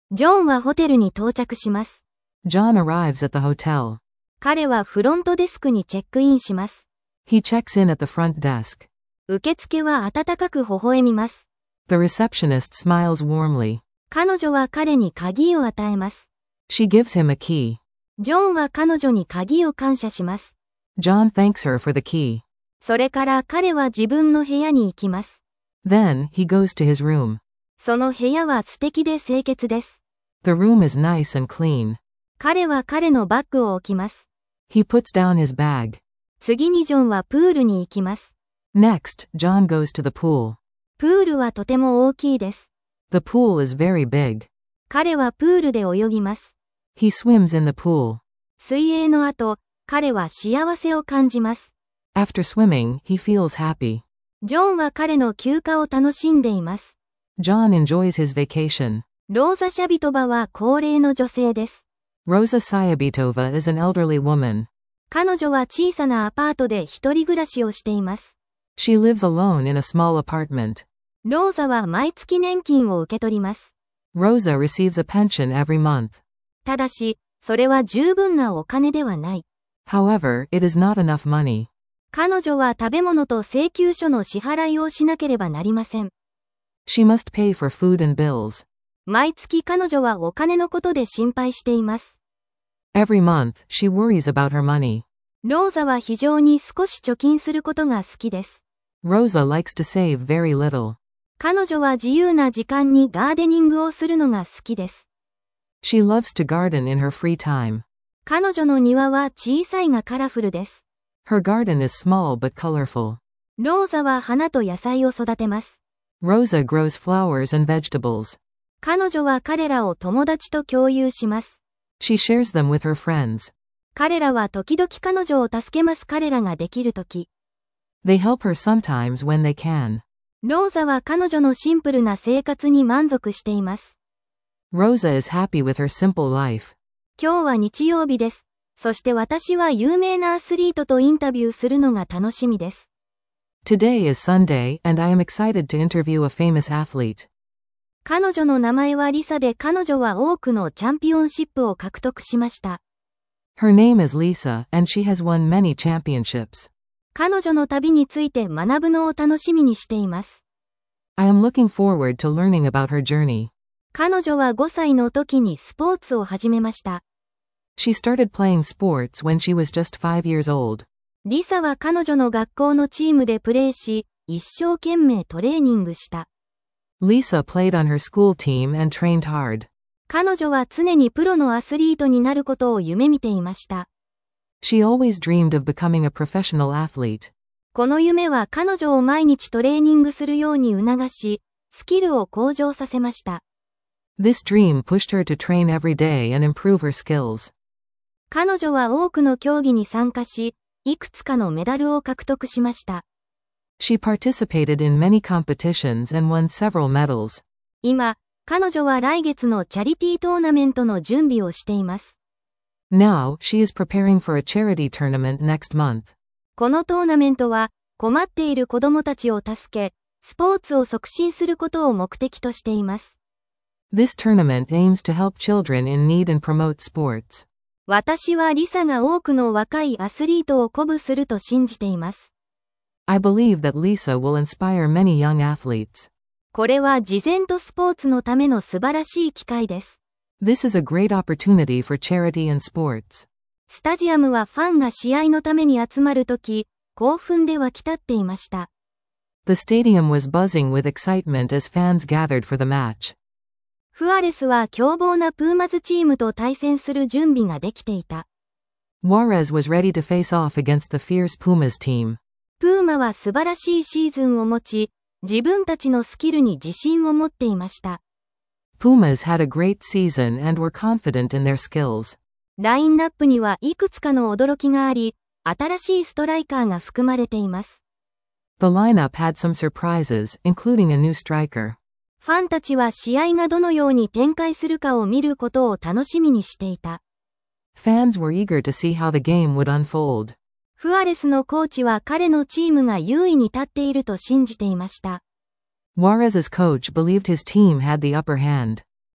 ジョンはホテルに到着します。 John arrives at the hotel. 彼はフロントデスクにチェックインします。 He checks in at the front desk. 受付は温かく微笑みます。 The receptionist smiles warmly. 彼女は彼に鍵を与えます。 She gives him a key. ジョンは彼女に鍵を感謝します。 John thanks her for the key. それから彼は自分の部屋に行きます。 Then, he goes to his room. その部屋は素敵で清潔です。 The room is nice and clean. 彼は彼のバッグを置きます。 He puts down his bag. 次にジョンはプールに行きます。 Next, John goes to the pool. プールはとても大きいです。 The pool is very big. 彼はプールで泳ぎます。 He swims in the pool. 水泳の後、彼は幸せを感じます。 After swimming, he feels happy. ジョンは彼の休暇を楽しんでいます。 John enjoys his vacation. ローザ・シャビトバは高齢の女性です。 Rosa Sayabitova is an elderly woman. 彼女は小さなアパートで一人暮らしをしています。 She lives alone in a small apartment. ローザは毎月年金を受け取ります。 Rosa receives a pension every month. ただし、それは十分なお金ではない。 However, it is not enough money. 彼女は食べ物と請求書の支払いをしなければなりません。 She must pay for food and bills. 毎月彼女はお金のことで心配しています。 Every month, she worries about her money. ローザは非常に少し貯金することが好きです。 Rosa likes to save very little. 彼女は自由な時間にガーデニングをするのが好きです。 She loves to garden in her free time. 彼女の庭は小さいがカラフルです。 Her garden is small but colorful. ローザは花と野菜を育てます。 Rosa grows flowers and vegetables. 彼女は彼らを友達と共有します。 She shares them with her friends. 彼らは時々彼女を助けます。彼らができるとき。 They help her sometimes when they can. ローザは彼女のシンプルな生活に満足しています。 Rosa is happy with her simple life. 今日は日曜日です。そして私は有名なアスリートとインタビューするのが楽しみです。 Today is Sunday, and I am excited to interview a famous athlete. 彼女の名前はリサで彼女は多くのチャンピオンシップを獲得しました。 Her name is Lisa, and she has won many championships. 彼女の旅について学ぶのを楽しみにしています。 I am looking forward to learning about her journey. 彼女は5歳の時にスポーツを始めました。 She started playing sports when she was just 5 years old. リサは彼女の学校のチームでプレーし、一生懸命トレーニングした。 Lisa played on her school team and trained hard. 彼女は常にプロのアスリートになることを夢見ていました。 She always dreamed of becoming a professional athlete. この夢は彼女を毎日トレーニングするように促し、スキルを向上させました。 This dream pushed her to train every day and improve her skills. 彼女は多くの競技に参加し、いくつかのメダルを獲得しました。 She participated in many competitions and won several medals. 今、彼女は来月のチャリティートーナメントの準備をしています。 Now, she is preparing for a charity tournament next month. このトーナメントは、困っている子供たちを助け、スポーツを促進することを目的としています。 This tournament aims to help children in need and promote sports. 私はリサが多くの若いアスリートを鼓舞すると信じています。 I believe that Lisa will inspire many young athletes. これは慈善とスポーツのための素晴らしい機会です。 This is a great opportunity for charity and sports. スタジアムはファンが試合のために集まるとき、興奮で沸き立っていました。 The stadium was buzzing with excitement as fans gathered for the match. フアレスは凶暴なプーマズチームと対戦する準備ができていた。 Juarez was ready to face off against the fierce Pumas team. プーマは素晴らしいシーズンを持ち、自分たちのスキルに自信を持っていました。 Pumas had a great season and were confident in their skills. ラインナップにはいくつかの驚きがあり、新しいストライカーが含まれています。 The lineup had some surprises, including a new striker. ファンたちは試合がどのように展開するかを見ることを楽しみにしていた。 Fans were eager to see how the game would unfold. フアレスのコーチは彼のチームが優位に立っていると信じていました。 Juarez's coach believed his team had the upper hand.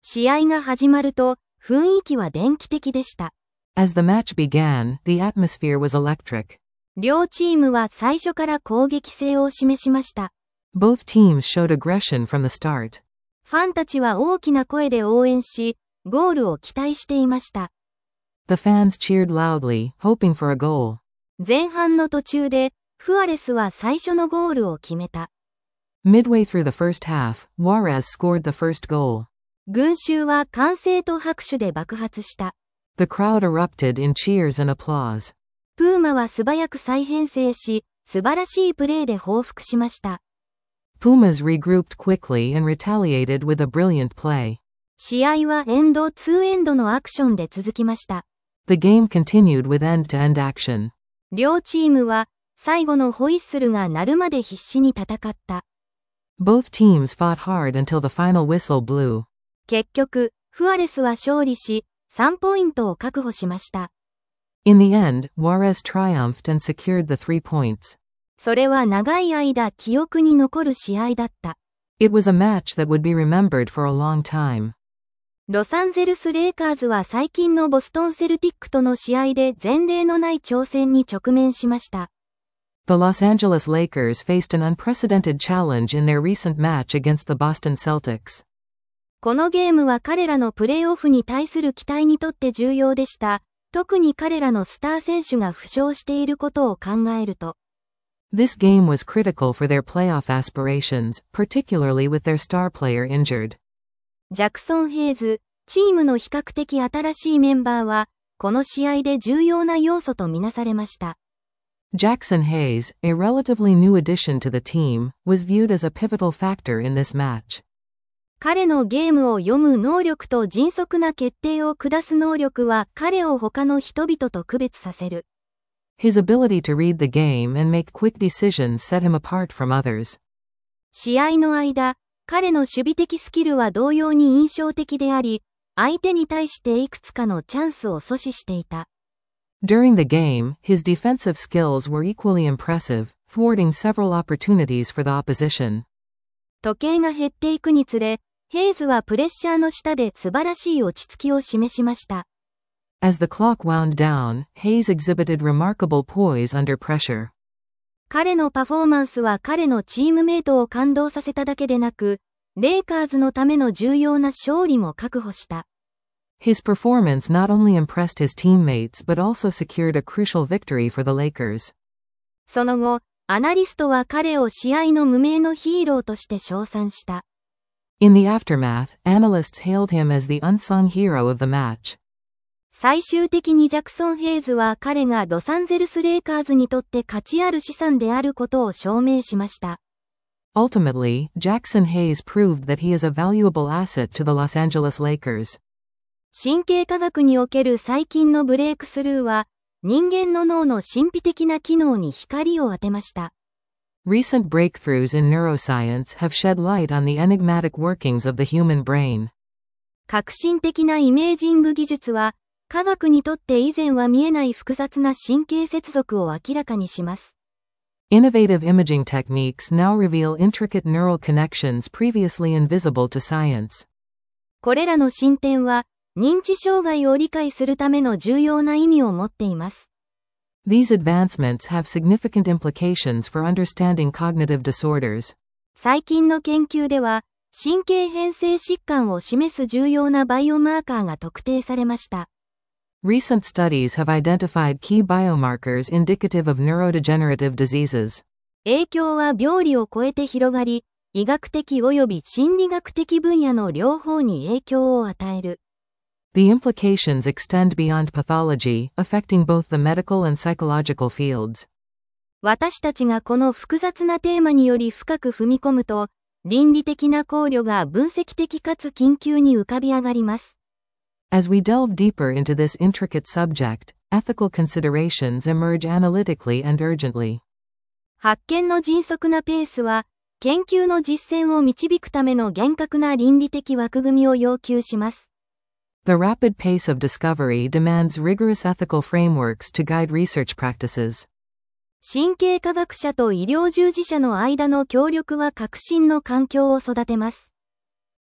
試合が始まると、雰囲気は電気的でした。 As the match began, the atmosphere was electric. 両チームは最初から攻撃性を示しました。 Both teams showed aggression from the start. ファンたちは大きな声で応援し、ゴールを期待していました。 The fans cheered loudly, hoping for a goal. 前半の途中で、フアレスは最初のゴールを決めた。 Midway through the first half, Juarez scored the first goal. 群衆は歓声と拍手で爆発した。 The crowd erupted in cheers and applause. プーマは素早く再編成し、素晴らしいプレーで報復しました。 Pumas regrouped quickly and retaliated with a brilliant play. 試合はエンド2エンドのアクションで続きました。 The game continued with end-to-end action. 両チームは、最後のホイッスルが鳴るまで必死に戦った。 Both teams fought hard until the final whistle blew. 結局、フアレスは勝利し、3ポイントを確保しました。 In the end, Juarez triumphed and secured the 3 points. それは長い間記憶に残る試合だった。 It was a match that would be remembered for a long time. ロサンゼルス・レイカーズは最近のボストン・セルティックとの試合で前例のない挑戦に直面しました。 The Los Angeles Lakers faced an unprecedented challenge in their recent match against the Boston Celtics. このゲームは彼らのプレーオフに対する期待にとって重要でした。特に彼らのスター選手が負傷していることを考えると。 This game was critical for their playoff aspirations, particularly with their star player injured. ジャクソン・ヘイズ、チームの比較的新しいメンバーは、この試合で重要な要素とみなされました。 Jackson Hayes, a relatively new addition to the team, was viewed as a pivotal factor in this match. 彼のゲームを読む能力と迅速な決定を下す能力は彼を他の人々と区別させる。 His ability to read the game and make quick decisions set him apart from others. 試合の間、彼の守備的スキルは同様に印象的であり、相手に対していくつかのチャンスを阻止していた。 During the game, his defensive skills were equally impressive, thwarting several opportunities for the opposition. 時計が減っていくにつれ、ヘイズはプレッシャーの下で素晴らしい落ち着きを示しました。 As the clock wound down, Hayes exhibited remarkable poise under pressure. 彼のパフォーマンスは彼のチームメイトを感動させただけでなく、レイカーズのための重要な勝利も確保した。 His performance not only impressed his teammates but also secured a crucial victory for the Lakers. その後、アナリストは彼を試合の無名のヒーローとして称賛した。 In the aftermath, analysts hailed him as the unsung hero of the match. 最終的にジャクソン・ヘイズは彼がロサンゼルス・レイカーズにとって価値ある資産であることを証明しました。 Ultimately, Jackson Hayes proved that he is a valuable asset to the Los Angeles Lakers. 神経科学における最近のブレイクスルーは、人間の脳の神秘的な機能に光を当てました。 Recent breakthroughs in neuroscience have shed light on the enigmatic workings of the human brain. 革新的なイメージング技術は、科学にとって以前は見えない複雑な神経接続を明らかにします。 Innovative imaging techniques now reveal intricate neural connections previously invisible to science. これらの進展は、認知障害を理解するための重要な意味を持っています。 These advancements have significant implications for understanding cognitive disorders. 最近の研究では、神経変性疾患を示す重要なバイオマーカーが特定されました。 Recent studies have identified key biomarkers indicative of neurodegenerative diseases. 影響は病理を超えて広がり、医学的及び心理学的分野の両方に影響を与える。 The implications extend beyond pathology, affecting both the medical and psychological fields. 私たちがこの複雑なテーマにより深く踏み込むと、倫理的な考慮が分析的かつ緊急に浮かび上がります。 As we delve deeper into this intricate subject, ethical considerations emerge analytically and urgently. 発見の迅速なペースは、研究の実践を導くための厳格な倫理的枠組みを要求します。 The rapid pace of discovery demands rigorous ethical frameworks to guide research practices. 神経科学者と医療従事者の間の協力は革新の環境を育てます。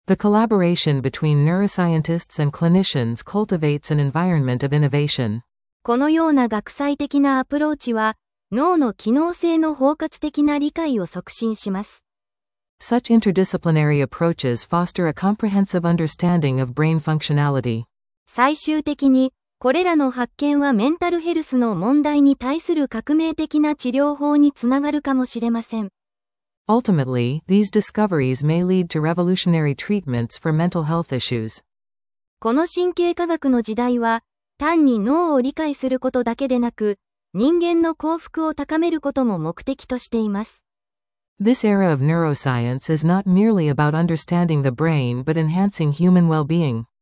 The collaboration between neuroscientists and clinicians cultivates an environment of innovation. このような学際的なアプローチは、脳の機能性の包括的な理解を促進します。 Such interdisciplinary approaches foster a comprehensive understanding of brain functionality. 最終的に、これらの発見はメンタルヘルスの問題に対する革命的な治療法につながるかもしれません。 Ultimately, these discoveries may lead to revolutionary treatments for mental health issues. この神経科学の時代は、単に脳を理解することだけでなく、人間の幸福を高めることも目的としています。 This era of neuroscience is not merely about understanding the brain but enhancing human well-being.